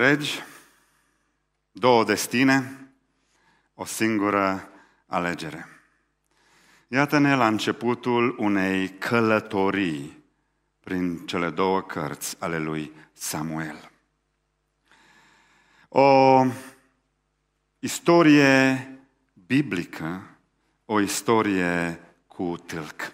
regi, două destine, o singură alegere. Iată-ne la începutul unei călătorii prin cele două cărți ale lui Samuel. O istorie biblică, o istorie cu tâlc.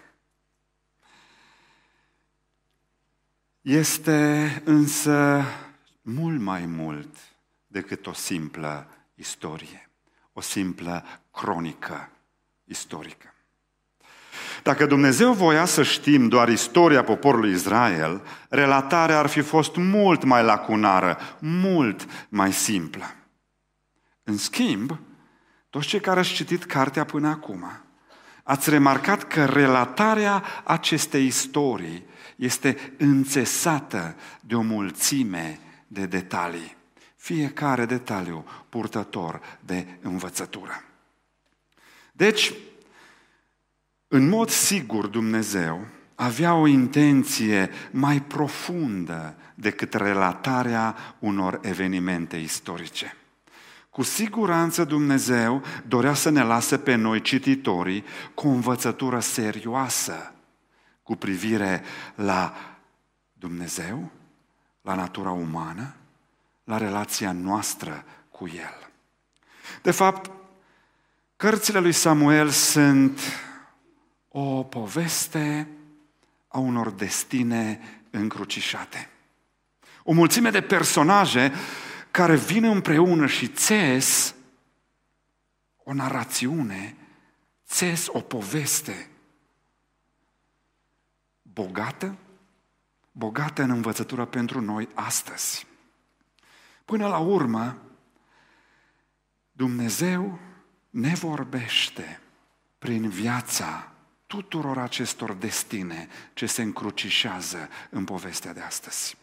Este însă mult mai mult decât o simplă istorie, o simplă cronică istorică. Dacă Dumnezeu voia să știm doar istoria poporului Israel, relatarea ar fi fost mult mai lacunară, mult mai simplă. În schimb, toți cei care ați citit cartea până acum, ați remarcat că relatarea acestei istorii este înțesată de o mulțime de detalii. Fiecare detaliu purtător de învățătură. Deci, în mod sigur, Dumnezeu avea o intenție mai profundă decât relatarea unor evenimente istorice. Cu siguranță Dumnezeu dorea să ne lase pe noi, cititorii, cu o învățătură serioasă cu privire la Dumnezeu, la natura umană, la relația noastră cu El. De fapt, cărțile lui Samuel sunt o poveste a unor destine încrucișate. O mulțime de personaje care vin împreună și țes o narațiune, țes o poveste bogată în învățătură pentru noi astăzi. Până la urmă, Dumnezeu ne vorbește prin viața tuturor acestor destine ce se încrucișează în povestea de astăzi.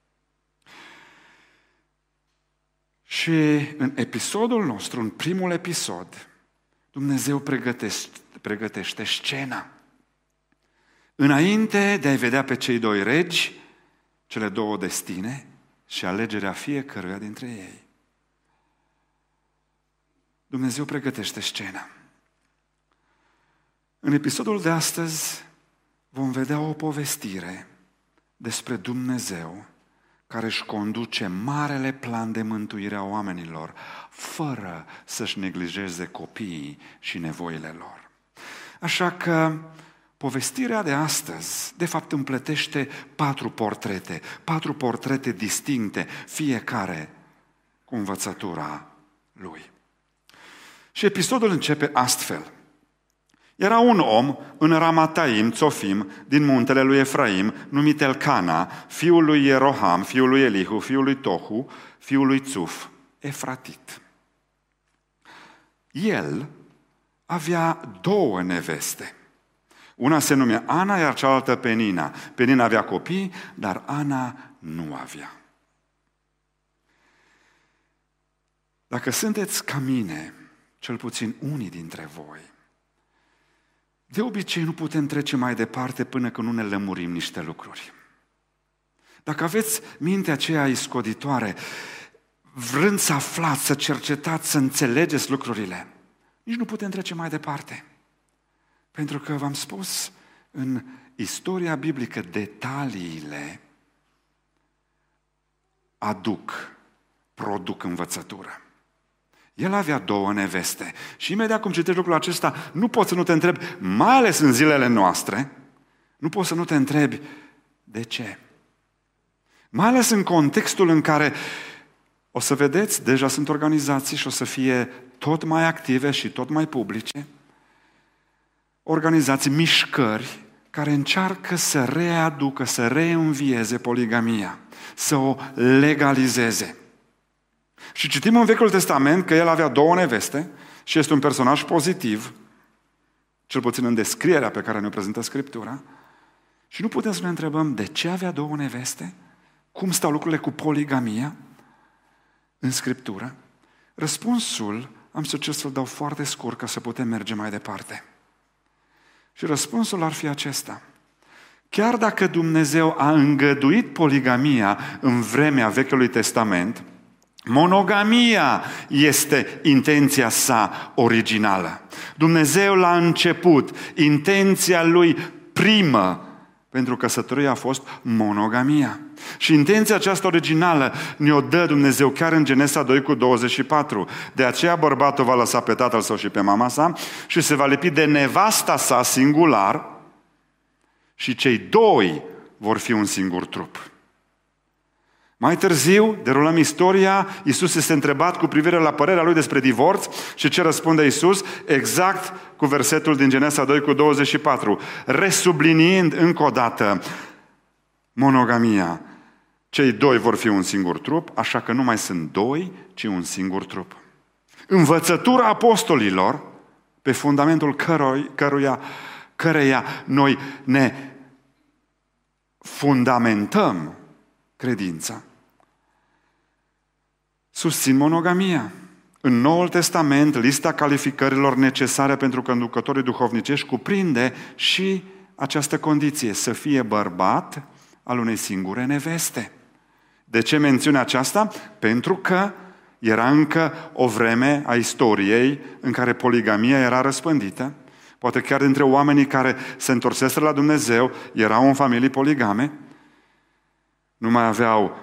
Și în episodul nostru, în primul episod, Dumnezeu pregătește scena. Înainte de a-i vedea pe cei doi regi, cele două destine și alegerea fiecăruia dintre ei, Dumnezeu pregătește scena. În episodul de astăzi vom vedea o povestire despre Dumnezeu care își conduce marele plan de mântuire a oamenilor, fără să-și neglijeze copiii și nevoile lor. Așa că povestirea de astăzi, de fapt, împletește patru portrete distincte, fiecare cu învățătura lui. Și episodul începe astfel. Era un om în Ramataim, Țofim, din muntele lui Efraim, numit Elcana, fiul lui Ieroham, fiul lui Elihu, fiul lui Tohu, fiul lui Țuf, Efratit. El avea două neveste. Una se numea Ana, iar cealaltă Penina. Penina avea copii, dar Ana nu avea. Dacă sunteți ca mine, cel puțin unii dintre voi, de obicei nu putem trece mai departe până când nu ne lămurim niște lucruri. Dacă aveți mintea aceea iscoditoare, vrând să aflați, să cercetați, să înțelegeți lucrurile, nici nu putem trece mai departe. Pentru că v-am spus, în istoria biblică, detaliile produc învățătură. El avea două neveste și imediat cum citești lucrul acesta, nu poți să nu te întrebi, mai ales în zilele noastre, nu poți să nu te întrebi de ce. Mai ales în contextul în care, o să vedeți, deja sunt organizații și o să fie tot mai active și tot mai publice, organizații, mișcări care încearcă să readucă, să reînvieze poligamia, să o legalizeze. Și citim în Vechiul Testament că el avea două neveste și este un personaj pozitiv, cel puțin în descrierea pe care ne-o prezintă Scriptura, și nu putem să ne întrebăm de ce avea două neveste, cum stau lucrurile cu poligamia în Scriptură. Răspunsul am să încerc să-l dau foarte scurt ca să putem merge mai departe. Și răspunsul ar fi acesta. Chiar dacă Dumnezeu a îngăduit poligamia în vremea Vechiului Testament, Monogamia este intenția sa originală. Dumnezeu la început, intenția lui primă pentru căsătorie a fost monogamia. Și intenția aceasta originală ne-o dă Dumnezeu chiar în Genesa 2:24. De aceea bărbatul va lăsa pe tatăl său și pe mama sa și se va lipi de nevasta sa singular și cei doi vor fi un singur trup. Mai târziu, derulăm istoria, Iisus este întrebat cu privire la părerea lui despre divorț și ce răspunde Iisus? Exact cu versetul din Genesa 2:24, resubliniind încă o dată monogamia. Cei doi vor fi un singur trup, așa că nu mai sunt doi, ci un singur trup. Învățătura apostolilor, pe fundamentul căreia noi ne fundamentăm credința, susțin monogamia. În Noul Testament, lista calificărilor necesare pentru conducătorii duhovnicești cuprinde și această condiție, să fie bărbat al unei singure neveste. De ce mențiune aceasta? Pentru că era încă o vreme a istoriei în care poligamia era răspândită. Poate chiar dintre oamenii care se întorseseră la Dumnezeu erau în familii poligame. Nu mai aveau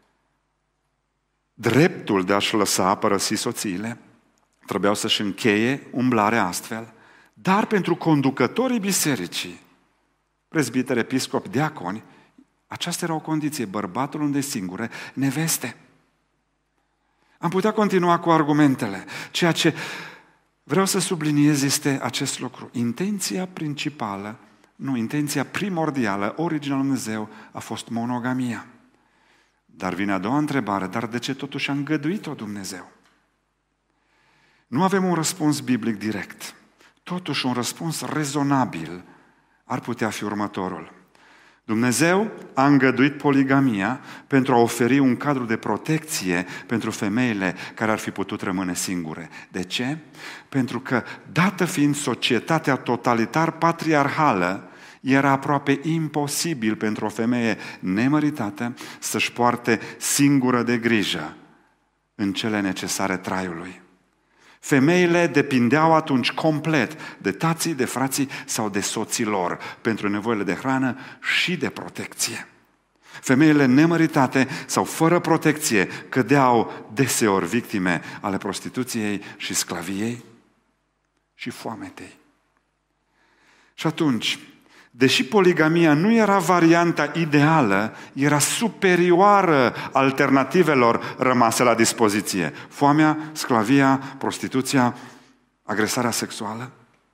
dreptul de a-și părăsi soțiile. Trebuiau să-și încheie umblarea astfel. Dar pentru conducătorii bisericii, prezbiteri, episcopi, diaconi, aceasta era o condiție, bărbatul unde singure, neveste. Am putea continua cu argumentele. Ceea ce vreau să subliniez este acest lucru. Intenția principală, intenția primordială, originală lui Dumnezeu a fost monogamia. Dar vine a doua întrebare, dar de ce totuși a îngăduit-o Dumnezeu? Nu avem un răspuns biblic direct. Totuși un răspuns rezonabil ar putea fi următorul. Dumnezeu a îngăduit poligamia pentru a oferi un cadru de protecție pentru femeile care ar fi putut rămâne singure. De ce? Pentru că, dată fiind societatea totalitar-patriarhală, era aproape imposibil pentru o femeie nemăritată să-și poarte singură de grijă în cele necesare traiului. Femeile depindeau atunci complet de tații, de frații sau de soții lor pentru nevoile de hrană și de protecție. Femeile nemăritate sau fără protecție cădeau deseori victime ale prostituției și sclaviei și foametei. Și atunci, deși poligamia nu era varianta ideală, era superioară alternativelor rămase la dispoziție. Foamea, sclavia, prostituția, agresarea sexuală.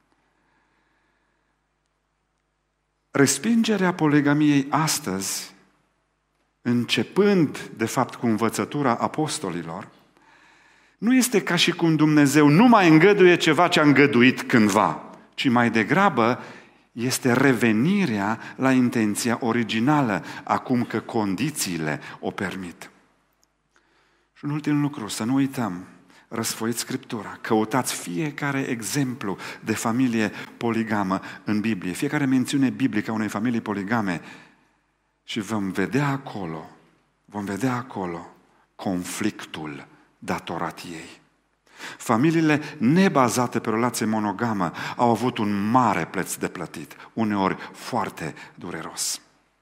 Respingerea poligamiei astăzi, începând de fapt cu învățătura apostolilor, nu este ca și cum Dumnezeu nu mai îngăduie ceva ce a îngăduit cândva, ci mai degrabă este revenirea la intenția originală, acum că condițiile o permit. Și un ultim lucru, să nu uităm, răsfoiți Scriptura, căutați fiecare exemplu de familie poligamă în Biblie, fiecare mențiune biblică a unei familii poligame și vom vedea acolo conflictul datorat ei. Familiile nebazate pe relație monogamă au avut un mare preț de plătit, uneori foarte dureros.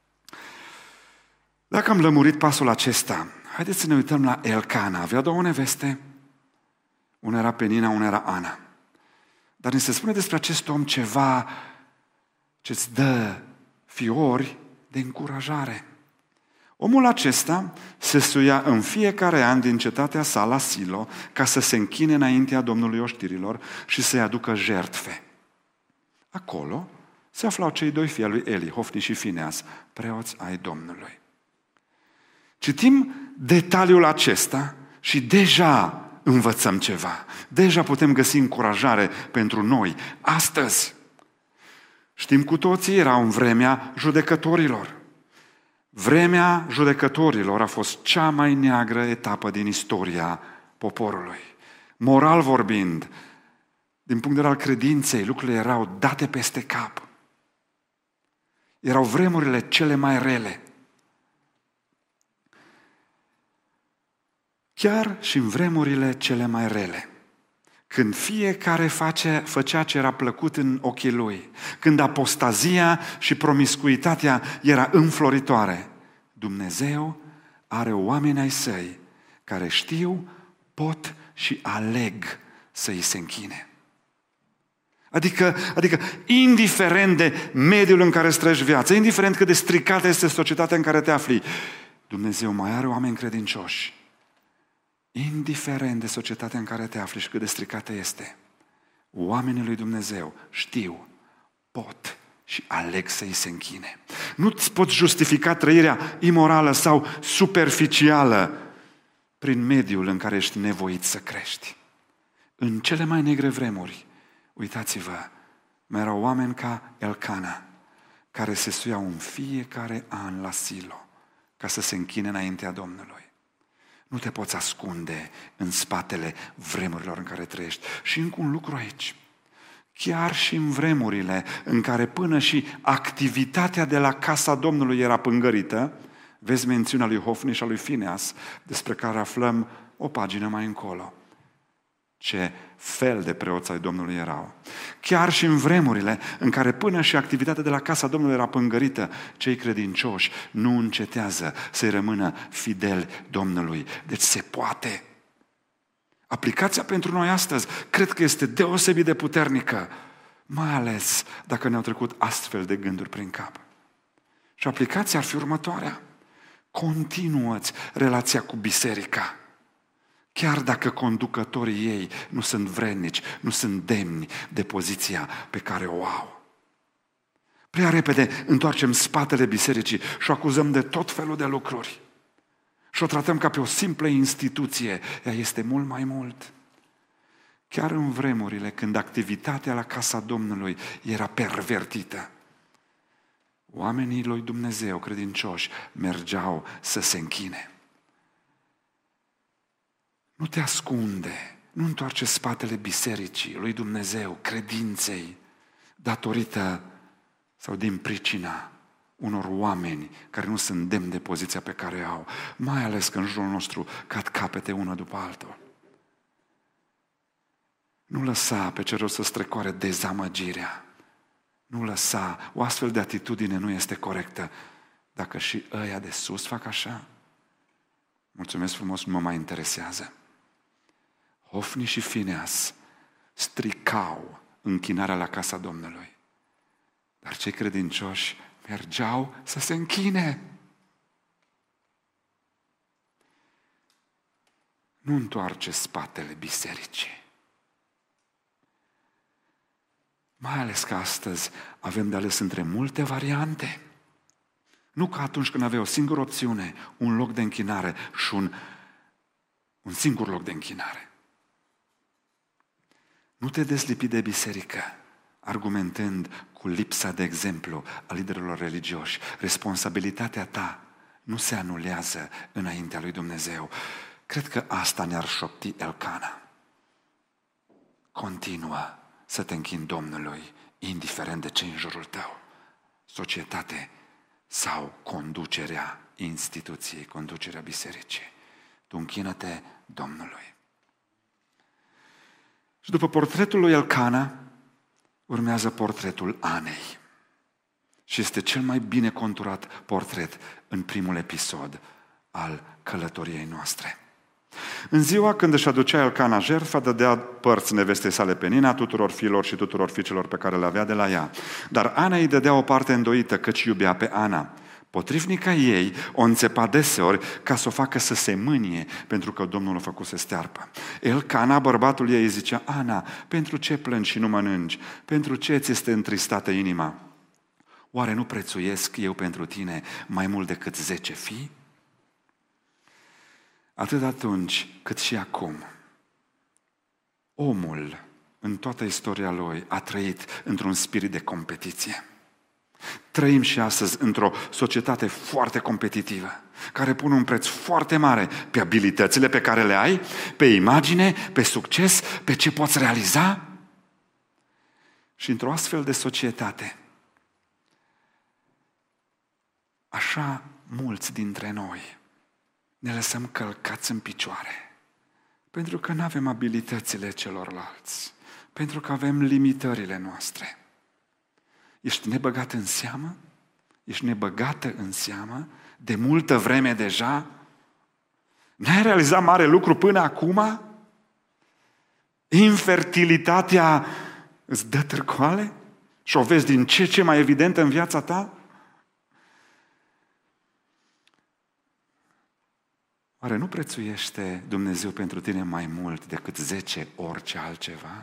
Dacă am lămurit pasul acesta, haideți să ne uităm la Elcana. Avea două neveste, una era Penina, una era Ana. Dar ni se spune despre acest om ceva ce îți dă fiori de încurajare. Omul acesta se suia în fiecare an din cetatea sa la Silo ca să se închine înaintea Domnului oștirilor și să-i aducă jertfe. Acolo se aflau cei doi fii al lui Eli, Hofni și Fineas, preoți ai Domnului. Citim detaliul acesta și deja învățăm ceva. Deja putem găsi încurajare pentru noi. Astăzi, știm cu toții, era în vremea judecătorilor. Vremea judecătorilor a fost cea mai neagră etapă din istoria poporului. Moral vorbind, din punct de vedere al credinței, lucrurile erau date peste cap. Erau vremurile cele mai rele. Chiar și în vremurile cele mai rele, când fiecare făcea ce era plăcut în ochii lui, când apostazia și promiscuitatea era înfloritoare, Dumnezeu are oameni ai săi care știu, pot și aleg să-i se închine. Adică, indiferent de mediul în care îți trăiești viața, indiferent cât de stricată este societatea în care te afli, Dumnezeu mai are oameni credincioși. Indiferent de societatea în care te afli și cât de stricată este, oamenii lui Dumnezeu știu, pot și aleg să-i se închine. Nu-ți poți justifica trăirea imorală sau superficială prin mediul în care ești nevoit să crești. În cele mai negre vremuri, uitați-vă, mai erau oameni ca Elcana, care se suiau în fiecare an la Silo ca să se închine înaintea Domnului. Nu te poți ascunde în spatele vremurilor în care trăiești. Și încă un lucru aici. Chiar și în vremurile în care până și activitatea de la casa Domnului era pângărită, vezi mențiunea lui Hofni și a lui Fineas, despre care aflăm o pagină mai încolo. Ce fel de preoți ai Domnului erau. Chiar și în vremurile în care până și activitatea de la casa Domnului era pângărită, cei credincioși nu încetează să-i rămână fideli Domnului. Deci se poate. Aplicația pentru noi astăzi cred că este deosebit de puternică, mai ales dacă ne-au trecut astfel de gânduri prin cap. Și aplicația ar fi următoarea. Continuă-ți relația cu biserica. Chiar dacă conducătorii ei nu sunt vrednici, nu sunt demni de poziția pe care o au. Prea repede întoarcem spatele bisericii și o acuzăm de tot felul de lucruri. Și o tratăm ca pe o simplă instituție. Ea este mult mai mult. Chiar în vremurile când activitatea la casa Domnului era pervertită, oamenii lui Dumnezeu credincioși mergeau să se închine. Nu te ascunde, nu întoarce spatele bisericii lui Dumnezeu, credinței, datorită sau din pricina unor oameni care nu sunt demni de poziția pe care au, mai ales că în jurul nostru cad capete una după altul. Nu lăsa pe cerul să strecoare dezamăgirea. Nu lăsa, o astfel de atitudine nu este corectă. Dacă și ăia de sus fac așa, mulțumesc frumos, nu mă mai interesează. Hofni și Fineas stricau închinarea la casa Domnului. Dar cei credincioși mergeau să se închine. Nu întoarce spatele bisericii. Mai ales că astăzi avem de ales între multe variante. Nu ca atunci când aveai o singură opțiune, un loc de închinare și un singur loc de închinare. Nu te dezlipi de biserică, argumentând cu lipsa de exemplu a liderilor religioși. Responsabilitatea ta nu se anulează înaintea lui Dumnezeu. Cred că asta ne-ar șopti Elcana. Continuă să te închini Domnului, indiferent de ce în jurul tău. Societate sau conducerea instituției, conducerea bisericii. Tu închină-te Domnului. Și după portretul lui Elcana, urmează portretul Anei. Și este cel mai bine conturat portret în primul episod al călătoriei noastre. În ziua când își aducea Elcana jertfa, dădea părți nevestei sale Penina, tuturor fiilor și tuturor fiicelor pe care le avea de la ea. Dar Ana îi dădea o parte îndoită, căci iubea pe Ana. Potrivnica ei o înțepa deseori ca să o facă să se mânie, pentru că Domnul o făcuse stearpă. Elcana, bărbatul ei, îi zicea: Ana, pentru ce plângi și nu mănânci? Pentru ce ți este întristată inima? Oare nu prețuiesc eu pentru tine mai mult decât 10 fii? Atât atunci cât și acum, omul, în toată istoria lui, a trăit într-un spirit de competiție. Trăim și astăzi într-o societate foarte competitivă, care pune un preț foarte mare pe abilitățile pe care le ai, pe imagine, pe succes, pe ce poți realiza. Și într-o astfel de societate, așa mulți dintre noi ne lăsăm călcați în picioare Pentru că nu avem abilitățile celorlalți. Pentru că avem limitările noastre. Ești nebăgat în seamă? Ești nebăgată în seamă? De multă vreme deja? N-ai realizat mare lucru până acum? Infertilitatea îți dă târcoale? Și o vezi din ce mai evidentă în viața ta? Oare nu prețuiește Dumnezeu pentru tine mai mult decât 10 orice altceva?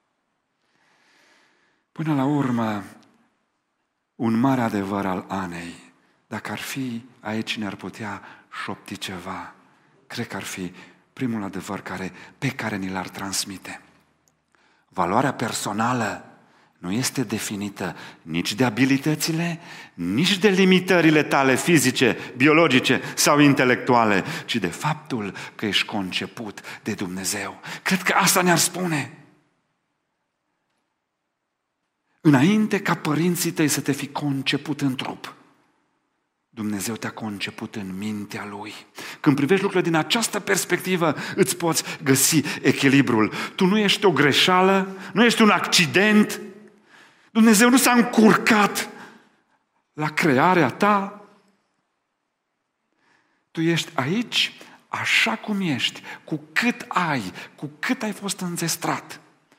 Până la urmă, un mare adevăr al Anei, dacă ar fi aici ne-ar putea șopti ceva, cred că ar fi primul adevăr pe care ni l-ar transmite. Valoarea personală nu este definită nici de abilitățile, nici de limitările tale fizice, biologice sau intelectuale, ci de faptul că ești conceput de Dumnezeu. Cred că asta ne-ar spune. Înainte ca părinții tăi să te fi conceput în trup, Dumnezeu te-a conceput în mintea Lui. Când privești lucrurile din această perspectivă, îți poți găsi echilibrul. Tu nu ești o greșeală, nu ești un accident. Dumnezeu nu s-a încurcat la crearea ta. Tu ești aici așa cum ești, cu cât ai fost înzestrat.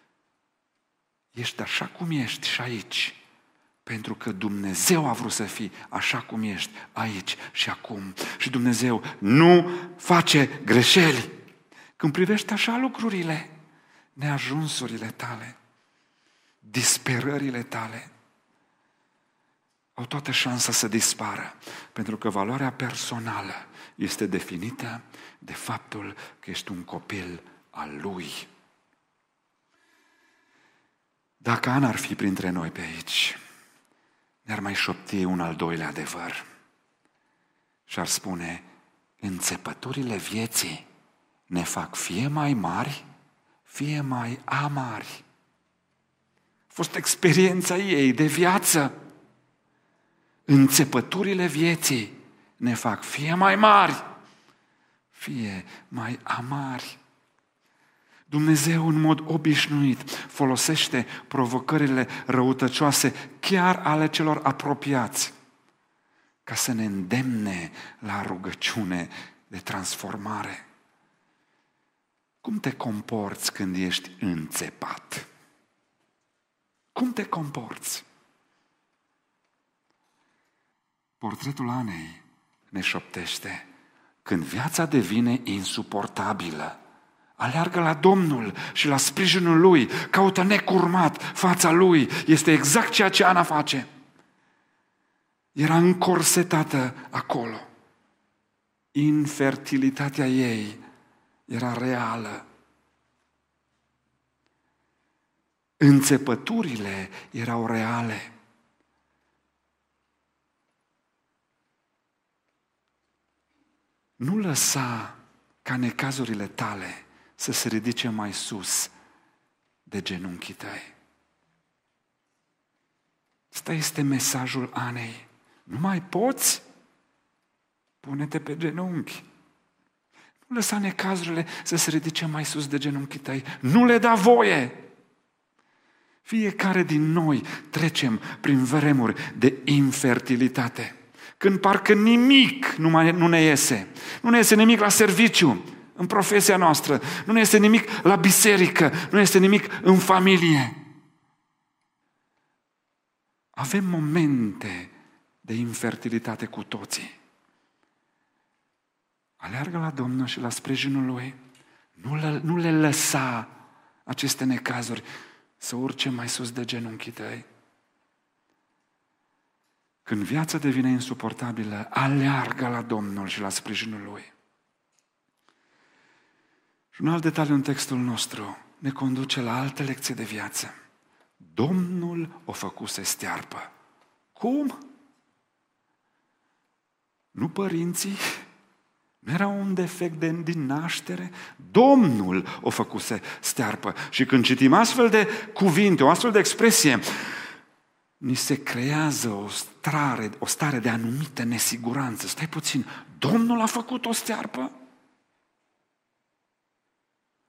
Ești așa cum ești și aici. Pentru că Dumnezeu a vrut să fii așa cum ești aici și acum. Și Dumnezeu nu face greșeli. Când privești așa lucrurile, neajunsurile tale, disperările tale, au toată șansa să dispară. Pentru că valoarea personală este definită de faptul că ești un copil al Lui. Dacă Ana ar fi printre noi pe aici, ne-ar mai șopti un al doilea adevăr și ar spune: înțepăturile vieții ne fac fie mai mari, fie mai amari. A fost experiența ei de viață. Înțepăturile vieții ne fac fie mai mari, fie mai amari. Dumnezeu în mod obișnuit folosește provocările răutăcioase chiar ale celor apropiați ca să ne îndemne la rugăciune de transformare. Cum te comporți când ești înțepat? Cum te comporți? Portretul Anei ne șoptește: când viața devine insuportabilă, aleargă la Domnul și la sprijinul Lui, caută necurmat fața Lui. Este exact ceea ce Ana face. Era încorsetată acolo. Infertilitatea ei era reală. Înțepăturile erau reale. Nu lăsa ca necazurile tale să se ridice mai sus de genunchii tăi. Ăsta este mesajul Anei. Nu mai poți? Pune-te pe genunchi. Nu lăsa necazurile să se ridice mai sus de genunchii tăi. Nu le da voie. Fiecare din noi trecem prin vremuri de infertilitate. Când parcă nimic nu ne iese. Nu ne iese nimic la serviciu, în profesia noastră. Nu ne iese nimic la biserică. Nu este nimic în familie. Avem momente de infertilitate cu toții. Aleargă la Domnul și la sprijinul Lui. Nu le lăsa aceste necazuri să urce mai sus de genunchii tăi. Când viața devine insuportabilă, aleargă la Domnul și la sprijinul Lui. Și un alt detaliu în textul nostru ne conduce la alte lecții de viață. Domnul o făcuse stearpă. Cum? Nu părinții? Nu era un defect din naștere? Domnul o făcuse stearpă. Și când citim astfel de cuvinte, o astfel de expresie, ni se creează o stare de anumită nesiguranță. Stai puțin, Domnul a făcut o stearpă?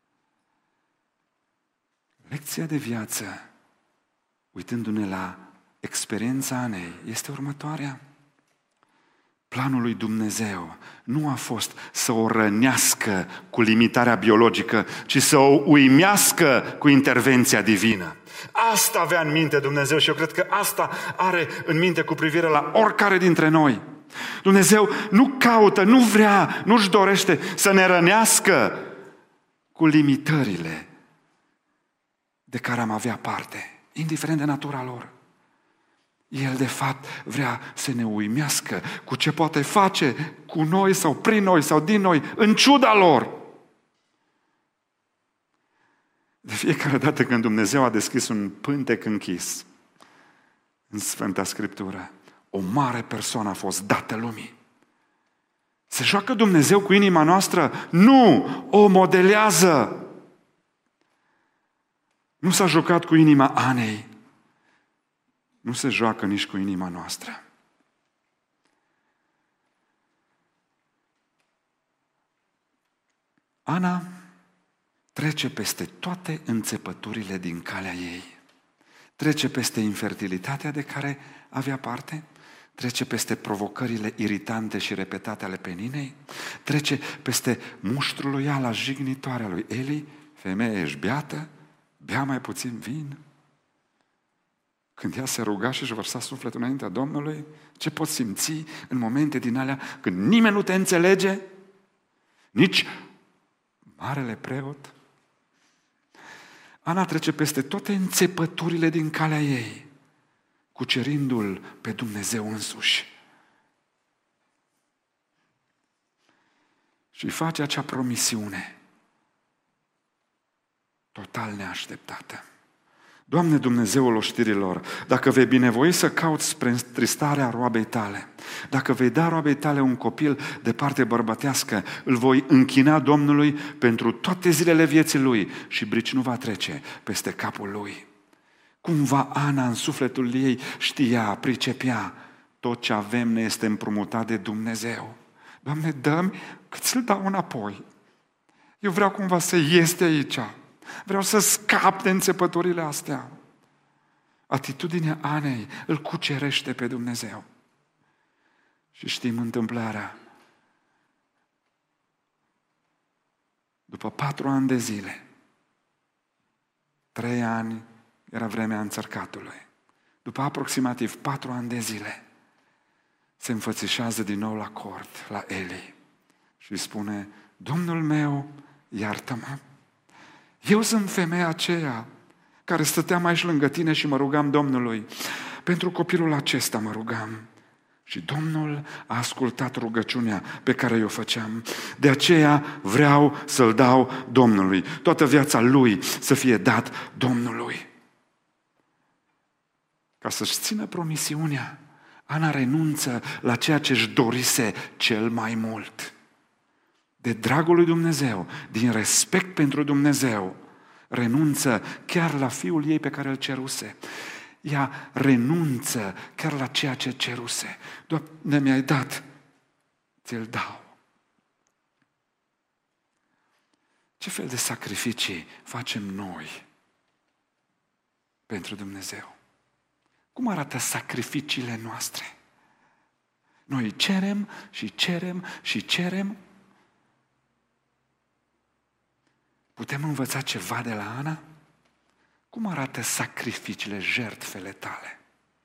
Lecția de viață, uitându-ne la experiența Anei, este următoarea. Planul lui Dumnezeu nu a fost să o rănească cu limitarea biologică, ci să o uimească cu intervenția divină. Asta avea în minte Dumnezeu și eu cred că asta are în minte cu privire la oricare dintre noi. Dumnezeu nu caută, nu vrea, nu-și dorește să ne rănească cu limitările de care am avea parte, indiferent de natura lor. El, de fapt, vrea să ne uimească cu ce poate face cu noi sau prin noi sau din noi, în ciuda lor. De fiecare dată când Dumnezeu a deschis un pântec închis în Sfânta Scriptură, o mare persoană a fost dată lumii. Se joacă Dumnezeu cu inima noastră? Nu! O modelează! Nu s-a jucat cu inima Anei. Nu se joacă nici cu inima noastră. Ana trece peste toate înțepăturile din calea ei. Trece peste infertilitatea de care avea parte, trece peste provocările iritante și repetate ale Peninei, trece peste muștrul lui ea la jignitoarea lui Eli. Femeie, ești beată? Bea mai puțin vin? Când ea se ruga și își vărsa sufletul înaintea Domnului, ce poți simți în momente din alea când nimeni nu te înțelege? Nici marele preot? Ana trece peste toate înțepăturile din calea ei, cucerindu-L pe Dumnezeu însuși. Și face acea promisiune total neașteptată. Doamne, Dumnezeul oștirilor, dacă vei binevoi să cauți spre întristarea roabei tale, dacă vei da roabei tale un copil de parte bărbătească, îl voi închina Domnului pentru toate zilele vieții lui și brici nu va trece peste capul lui. Cumva Ana în sufletul ei știa, pricepea, tot ce avem ne este împrumutat de Dumnezeu. Doamne, dă-mi că ți-l dau înapoi. Eu vreau cumva să ies de aici. Vreau să scap de înțepăturile astea. Atitudinea Anei îl cucerește pe Dumnezeu. Și știm întâmplarea. După 4 ani de zile, 3 ani era vremea înțărcatului. După aproximativ 4 ani de zile, se înfățișează din nou la cort, la Eli. Și îi spune, Domnul meu, iartă-mă. Eu sunt femeia aceea care stăteam aici lângă tine și mă rugam Domnului. Pentru copilul acesta mă rugam. Și Domnul a ascultat rugăciunea pe care o făceam. De aceea vreau să-l dau Domnului. Toată viața lui să fie dat Domnului. Ca să-și țină promisiunea, Ana renunță la ceea ce își dorise cel mai mult. De dragul lui Dumnezeu, din respect pentru Dumnezeu, renunță chiar la fiul ei pe care îl ceruse. Ea renunță chiar la ceea ce ceruse. Doamne, mi-ai dat, ți-l dau. Ce fel de sacrificii facem noi pentru Dumnezeu? Cum arată sacrificiile noastre? Noi cerem și cerem și cerem. Putem învăța ceva de la Ana? Cum arată sacrificiile, jertfele tale?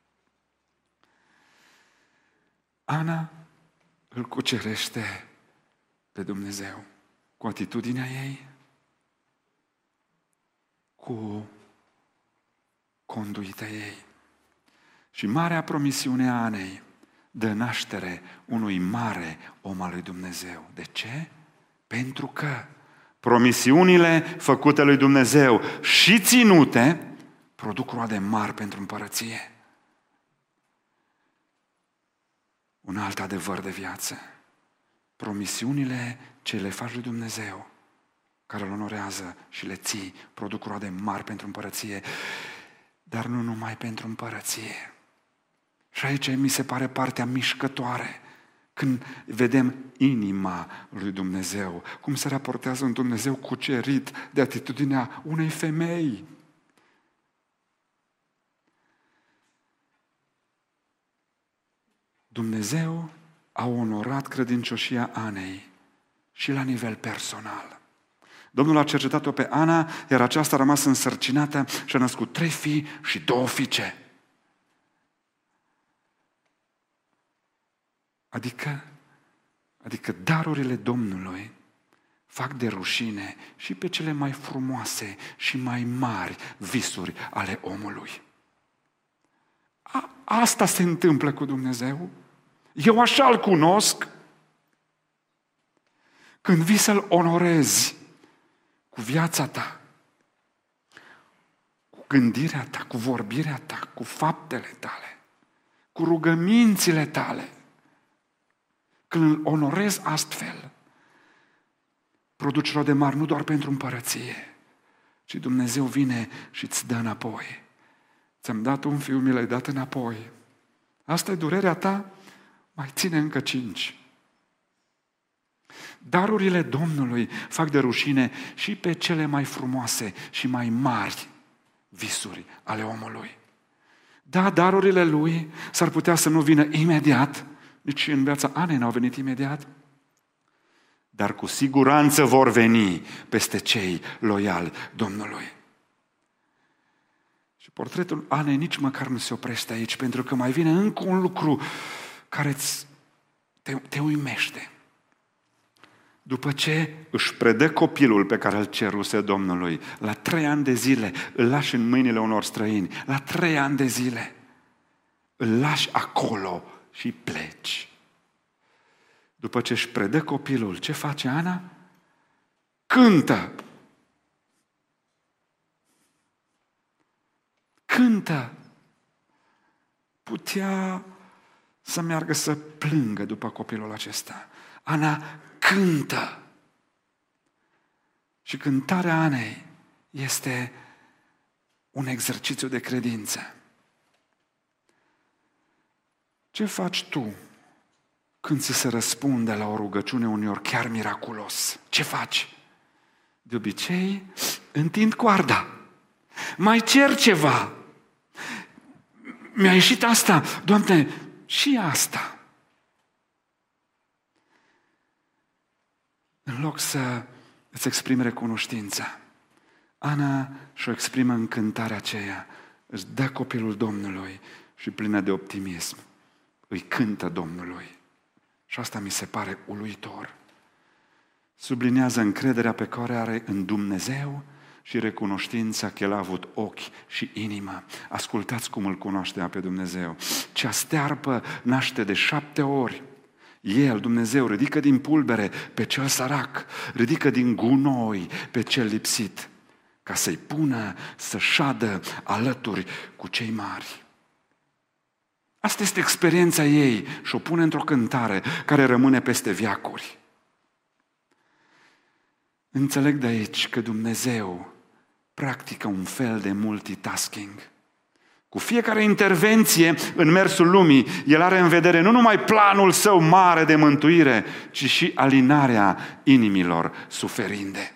Ana îl cucerește pe Dumnezeu cu atitudinea ei, cu conduita ei. Și marea promisiune a Anei dă naștere unui mare om al lui Dumnezeu. De ce? Pentru că promisiunile făcute lui Dumnezeu și ținute produc roade mari pentru împărăție. Un alt adevăr de viață. Promisiunile ce le faci lui Dumnezeu, care îl onorează și le ții, produc roade mari pentru împărăție, dar nu numai pentru împărăție. Și aici mi se pare partea mișcătoare. Când vedem inima lui Dumnezeu, cum se raportează un Dumnezeu cucerit de atitudinea unei femei. Dumnezeu a onorat credincioșia Anei și la nivel personal. Domnul a cercetat-o pe Ana, iar aceasta a rămas însărcinată și a născut 3 fii și 2 fiice. Adică darurile Domnului fac de rușine și pe cele mai frumoase și mai mari visuri ale omului. Asta se întâmplă cu Dumnezeu. Eu așa îl cunosc. Când vii să-L onorezi cu viața ta, cu gândirea ta, cu vorbirea ta, cu faptele tale, cu rugămințile tale, când îl onorezi astfel, produci rode mari nu doar pentru împărăție, ci Dumnezeu vine și îți dă înapoi. Ți-am dat un fiu, mi l-ai dat înapoi. Asta e durerea ta? Mai ține încă 5. Darurile Domnului fac de rușine și pe cele mai frumoase și mai mari visuri ale omului. Da, darurile Lui s-ar putea să nu vină imediat, nici în viața Anei n-au venit imediat, dar cu siguranță vor veni peste cei loiali Domnului. Și portretul Anei nici măcar nu se oprește aici, pentru că mai vine încă un lucru care te uimește. După ce își predă copilul pe care îl ceruse Domnului, la 3 ani de zile îl lași în mâinile unor străini, la 3 ani de zile îl lași acolo și pleci. După ce își predă copilul, ce face Ana? Cântă! Cântă! Putea să meargă să plângă după copilul acesta. Ana cântă! Și cântarea Anei este un exercițiu de credință. Ce faci tu când ți se răspunde la o rugăciune uneori chiar miraculos? Ce faci? De obicei, întind coarda. Mai cer ceva. Mi-a ieșit asta. Doamne, și asta. În loc să îți exprimi recunoștința, Ana și-o exprimă în cântarea aceea. Își dă copilul Domnului și plină de optimism îi cântă Domnului. Și asta mi se pare uluitor. Sublinează încrederea pe care are în Dumnezeu și recunoștința că El a avut ochi și inimă. Ascultați cum îl cunoaște pe Dumnezeu. Cea stearpă naște de 7 ori. El, Dumnezeu, ridică din pulbere pe cel sărac, ridică din gunoi pe cel lipsit, ca să-i pună să șadă alături cu cei mari. Asta este experiența ei și o pune într-o cântare care rămâne peste veacuri. Înțeleg de aici că Dumnezeu practică un fel de multitasking. Cu fiecare intervenție în mersul lumii, El are în vedere nu numai planul Său mare de mântuire, ci și alinarea inimilor suferinde.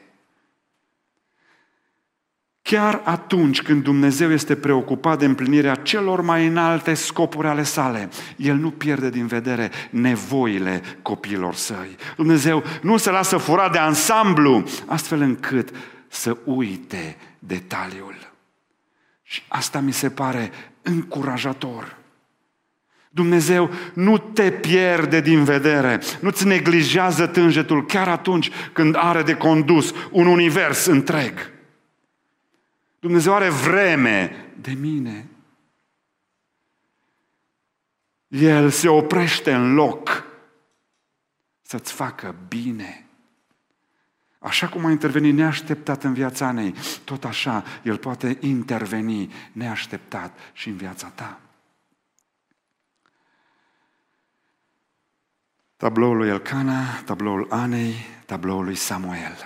Chiar atunci când Dumnezeu este preocupat de împlinirea celor mai înalte scopuri ale sale, El nu pierde din vedere nevoile copiilor săi. Dumnezeu nu se lasă furat de ansamblu, astfel încât să uite detaliul. Și asta mi se pare încurajator. Dumnezeu nu te pierde din vedere, nu-ți neglijează tânjetul chiar atunci când are de condus un univers întreg. Dumnezeu are vreme de mine. El se oprește în loc să-ți facă bine. Așa cum a intervenit neașteptat în viața Anei, tot așa El poate interveni neașteptat și în viața ta. Tabloul lui Elcana, tabloul Anei, tabloul lui Samuel.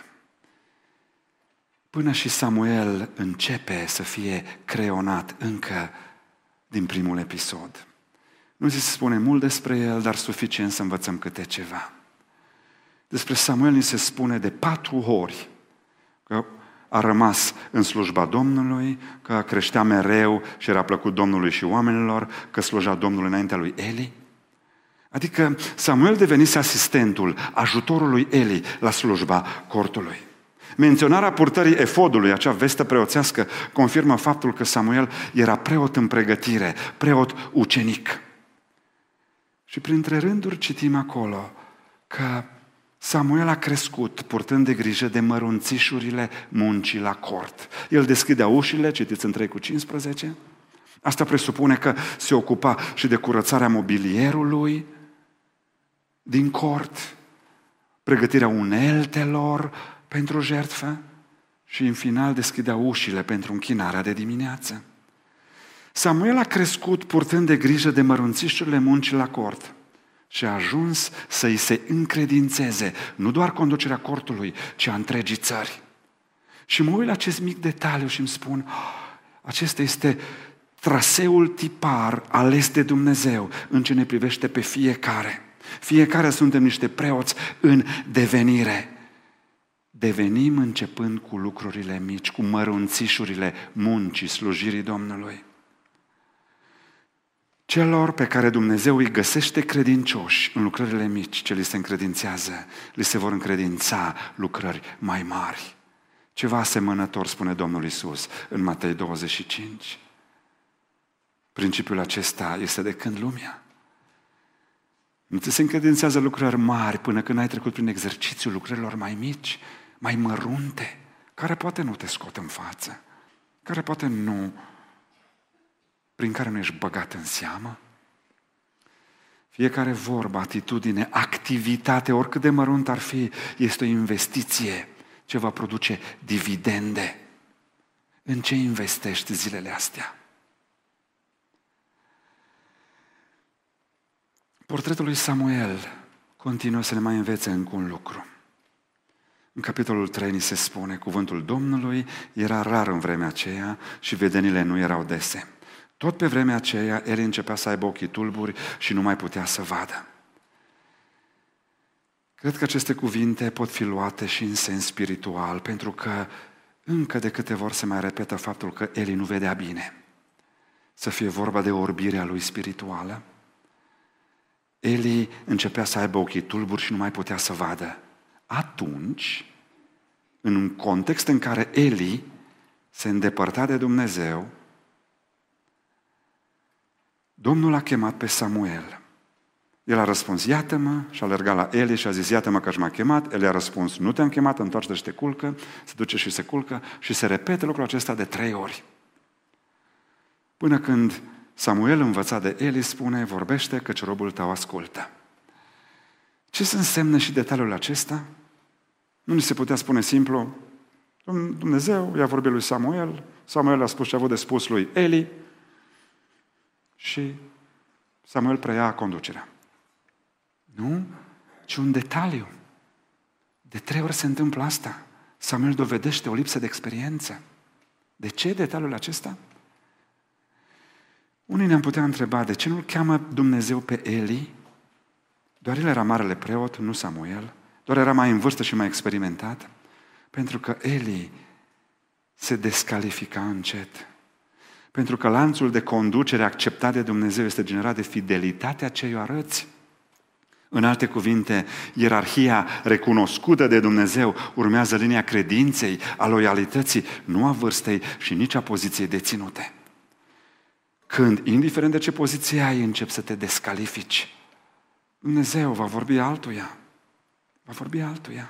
Până și Samuel începe să fie creionat încă din primul episod. Nu se spune mult despre el, dar suficient să învățăm câte ceva. Despre Samuel ni se spune de 4 ori că a rămas în slujba Domnului, că creștea mereu și era plăcut Domnului și oamenilor, că sluja Domnului înaintea lui Eli. Adică Samuel devenise asistentul, ajutorul lui Eli la slujba cortului. Menționarea purtării efodului, acea vestă preoțească, confirmă faptul că Samuel era preot în pregătire, preot ucenic. Și printre rânduri citim acolo că Samuel a crescut purtând de grijă de mărunțișurile muncii la cort. El deschidea ușile, citiți în 3:15. Asta presupune că se ocupa și de curățarea mobilierului din cort, pregătirea uneltelor pentru jertfă și în final deschidea ușile pentru închinarea de dimineață. Samuel a crescut purtând de grijă de mărunțișurile muncii la cort și a ajuns să îi se încredințeze nu doar conducerea cortului, ci a întregii țări. Și mă uit la acest mic detaliu și îmi spun, acesta este traseul tipar ales de Dumnezeu în ce ne privește pe fiecare. Fiecare suntem niște preoți în devenire. Devenim începând cu lucrurile mici, cu mărunțișurile muncii, slujirii Domnului. Celor pe care Dumnezeu îi găsește credincioși în lucrările mici ce li se încredințează, li se vor încredința lucrări mai mari. Ceva asemănător spune Domnul Iisus în Matei 25. Principiul acesta este de când lumea. Nu ți se încredințează lucrări mari până când ai trecut prin exercițiul lucrărilor mai mici, mai mărunte, care poate nu te scot în față, care poate nu, prin care nu ești băgat în seamă. Fiecare vorbă, atitudine, activitate, oricât de mărunt ar fi, este o investiție ce va produce dividende. În ce investești zilele astea? Portretul lui Samuel continuă să ne mai învețe încă un lucru. În capitolul 3 ni se spune, cuvântul Domnului era rar în vremea aceea și vedenile nu erau dese. Tot pe vremea aceea, Eli începea să aibă ochii tulburi și nu mai putea să vadă. Cred că aceste cuvinte pot fi luate și în sens spiritual, pentru că încă de câteva ori se mai repetă faptul că Eli nu vedea bine. Să fie vorba de orbirea lui spirituală. Eli începea să aibă ochii tulburi și nu mai putea să vadă. Atunci, în un context în care Eli se îndepărta de Dumnezeu, Domnul a chemat pe Samuel. El a răspuns, iată-mă, și a alergat la Eli și a zis, iată-mă că m-a chemat. Eli a răspuns, nu te-am chemat, întoarce-te și te culcă. Se duce și se culcă și se repete lucrul acesta de 3 ori. Până când Samuel, învățat de Eli, spune, vorbește căci robul tău ascultă. Ce se înseamnă și detaliul acesta? Nu ni se putea spune simplu, Dumnezeu i-a vorbit lui Samuel, Samuel a spus ce a avut de spus lui Eli și Samuel preia conducerea. Nu, ci un detaliu. De 3 ori se întâmplă asta. Samuel dovedește o lipsă de experiență. De ce detaliul acesta? Unii ne-am putea întreba, de ce nu-l cheamă Dumnezeu pe Eli? Doar el era marele preot, nu Samuel. Doar era mai în vârstă și mai experimentat. Pentru că Eli se descalifica încet. Pentru că lanțul de conducere acceptat de Dumnezeu este generat de fidelitatea ce îi arăți. În alte cuvinte, ierarhia recunoscută de Dumnezeu urmează linia credinței, a loialității, nu a vârstei și nici a poziției deținute. Când, indiferent de ce poziție ai, începi să te descalifici, Dumnezeu va vorbi altuia. Va vorbi altuia.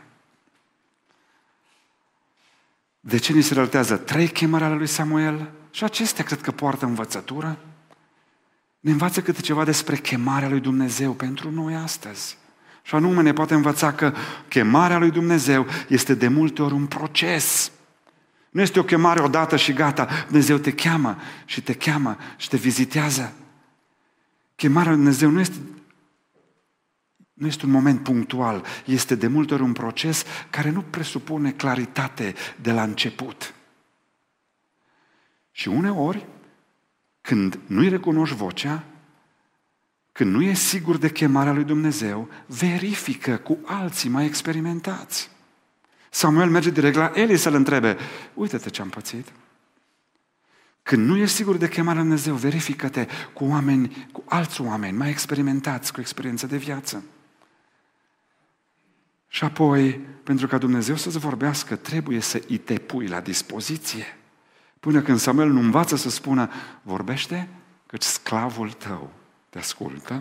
De ce ni se relatează 3 chemări ale lui Samuel? Și acestea cred că poartă învățătură. Ne învață câte ceva despre chemarea lui Dumnezeu pentru noi astăzi. Și anume ne poate învăța că chemarea lui Dumnezeu este de multe ori un proces. Nu este o chemare odată și gata. Dumnezeu te cheamă și te vizitează. Chemarea lui Dumnezeu nu este un moment punctual. Este de multe ori un proces care nu presupune claritate de la început. Și uneori, când nu-i recunoști vocea, când nu e sigur de chemarea lui Dumnezeu, verifică cu alții mai experimentați. Samuel merge direct la Eli să-l întrebe, uite-te ce-am pățit. Când nu ești sigur de chemarea lui Dumnezeu, verifică-te cu oameni, cu alți oameni mai experimentați, cu experiență de viață. Și apoi, pentru ca Dumnezeu să-ți vorbească, trebuie să îi te pui la dispoziție. Până când Samuel nu învață să spună, vorbește, căci sclavul tău te ascultă.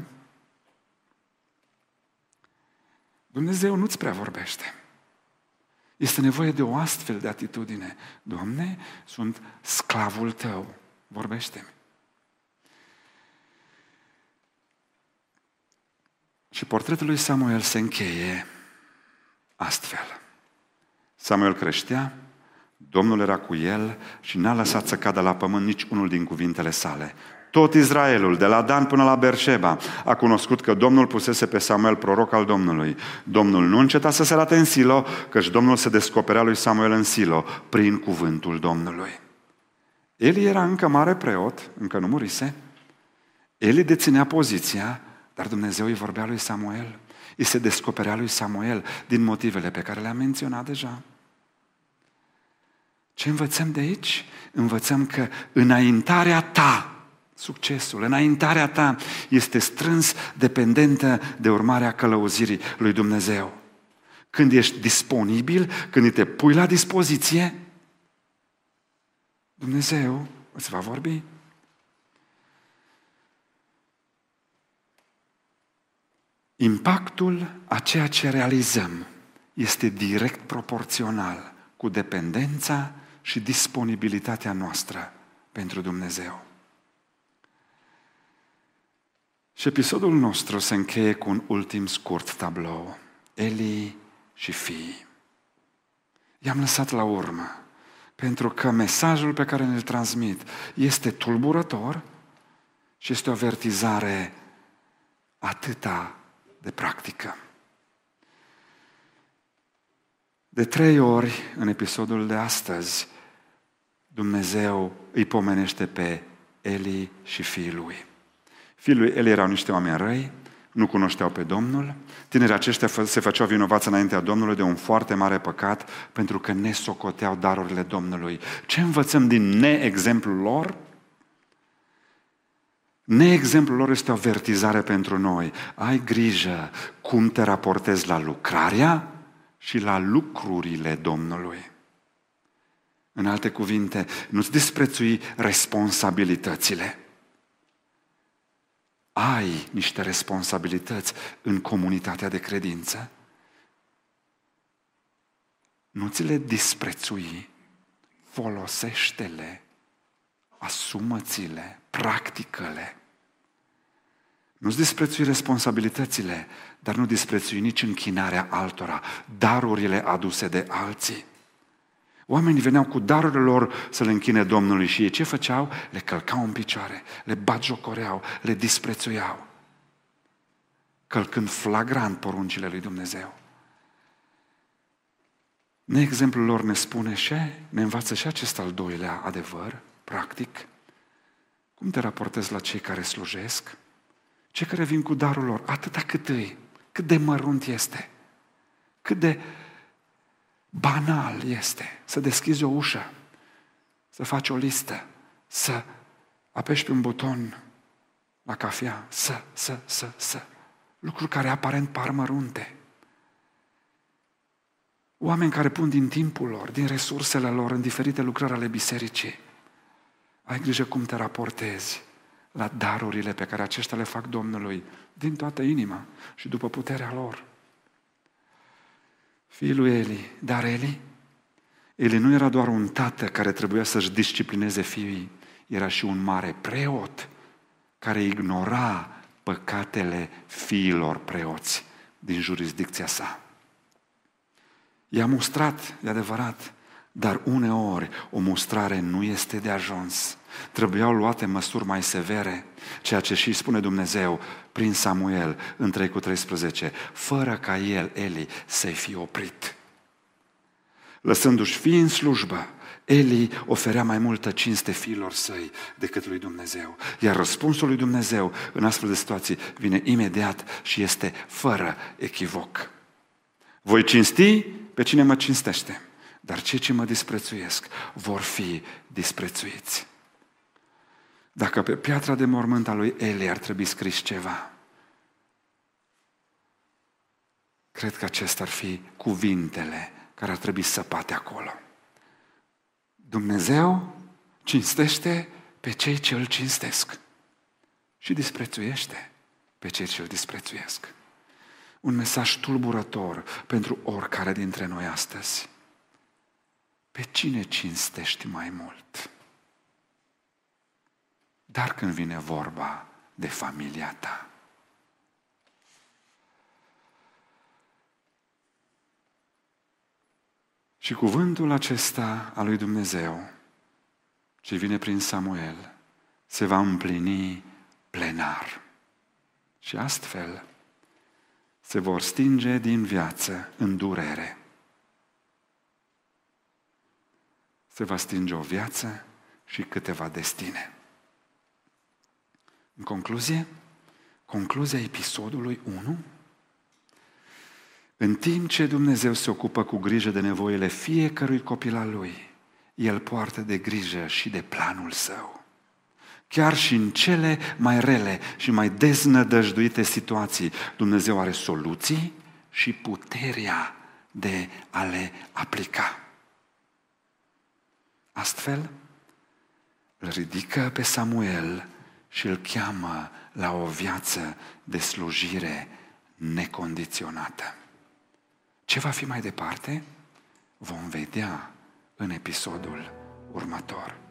Dumnezeu nu-ți prea vorbește. Este nevoie de o astfel de atitudine. Doamne, sunt sclavul tău, vorbește-mi. Și portretul lui Samuel se încheie astfel. Samuel creștea, Domnul era cu el și n-a lăsat să cadă la pământ nici unul din cuvintele sale. Tot Israelul, de la Dan până la Beersheba, a cunoscut că Domnul pusese pe Samuel proroc al Domnului. Domnul nu înceta să se arate în Silo, căci Domnul se descoperea lui Samuel în Silo, prin cuvântul Domnului. Eli era încă mare preot, încă nu murise. Eli deținea poziția, dar Dumnezeu îi vorbea lui Samuel. Îi se descoperea lui Samuel din motivele pe care le-am menționat deja. Ce învățăm de aici? Învățăm că înaintarea ta, succesul, înaintarea ta este strâns dependentă de urmarea călăuzirii lui Dumnezeu. Când ești disponibil, când te pui la dispoziție, Dumnezeu îți va vorbi. Impactul a ceea ce realizăm este direct proporțional cu dependența și disponibilitatea noastră pentru Dumnezeu. Și episodul nostru se încheie cu un ultim scurt tablou. Eli și fiii. I-am lăsat la urmă, pentru că mesajul pe care ne-l transmit este tulburător și este o avertizare atâta de practică. De 3 ori în episodul de astăzi, Dumnezeu îi pomenește pe Eli și fiii lui. Fiii lui Eli erau niște oameni răi, nu cunoșteau pe Domnul. Tinerii aceștia se făceau vinovați înaintea Domnului de un foarte mare păcat, pentru că nesocoteau darurile Domnului. Ce învățăm din neexemplul lor? Neexemplul lor este o avertizare pentru noi. Ai grijă cum te raportezi la lucrarea și la lucrurile Domnului. În alte cuvinte, nu-ți disprețui responsabilitățile. Ai niște responsabilități în comunitatea de credință. Nu ți le disprețui, folosește-le, asumă-ți-le, practică-le. Nu-ți disprețui responsabilitățile, dar nu disprețui nici închinarea altora, darurile aduse de alții. Oamenii veneau cu darurile lor să le închine Domnului și ei ce făceau? Le călcau în picioare, le batjocoreau, le disprețuiau, călcând flagrant poruncile lui Dumnezeu. Neexemplul lor ne spune și ne învață și acest al doilea adevăr, practic. Cum te raportezi la cei care slujesc? Cei care vin cu darul lor, atâta cât îi, cât de mărunt este, cât de banal este să deschizi o ușă, să faci o listă, să apeși pe un buton la cafea, să. Lucruri care aparent par mărunte. Oameni care pun din timpul lor, din resursele lor în diferite lucrări ale bisericii. Ai grijă cum te raportezi la darurile pe care aceștia le fac Domnului din toată inima și după puterea lor. Fiul lui Eli, dar Eli nu era doar un tată care trebuia să-și disciplineze fiii, era și un mare preot care ignora păcatele fiilor preoți din jurisdicția sa. I-a mustrat, e adevărat, dar uneori o mustrare nu este de ajuns. Trebuiau luate măsuri mai severe, ceea ce și spune Dumnezeu prin Samuel în 3:13, fără ca el, Eli, să-i fie oprit. Lăsându-și fiii în slujbă, Eli oferea mai multă cinste fiilor săi decât lui Dumnezeu. Iar răspunsul lui Dumnezeu în astfel de situații vine imediat și este fără echivoc. Voi cinsti pe cine mă cinstește, dar cei ce mă disprețuiesc vor fi disprețuiți. Dacă pe piatra de mormânt a lui Eli ar trebui scris ceva, cred că acestea ar fi cuvintele care ar trebui săpate acolo. Dumnezeu cinstește pe cei ce îl cinstesc și disprețuiește pe cei ce îl disprețuiesc. Un mesaj tulburător pentru oricare dintre noi astăzi. Pe cine cinstești mai mult? Dar când vine vorba de familia ta. Și cuvântul acesta al lui Dumnezeu, ce vine prin Samuel, se va împlini plenar. Și astfel se vor stinge din viață în durere. Se va stinge o viață și câteva destine. În concluzie, concluzia episodului 1, în timp ce Dumnezeu se ocupă cu grijă de nevoile fiecărui copil al Lui, El poartă de grijă și de planul Său. Chiar și în cele mai rele și mai deznădăjduite situații, Dumnezeu are soluții și puterea de a le aplica. Astfel, îl ridică pe Samuel și îl cheamă la o viață de slujire necondiționată. Ce va fi mai departe? Vom vedea în episodul următor.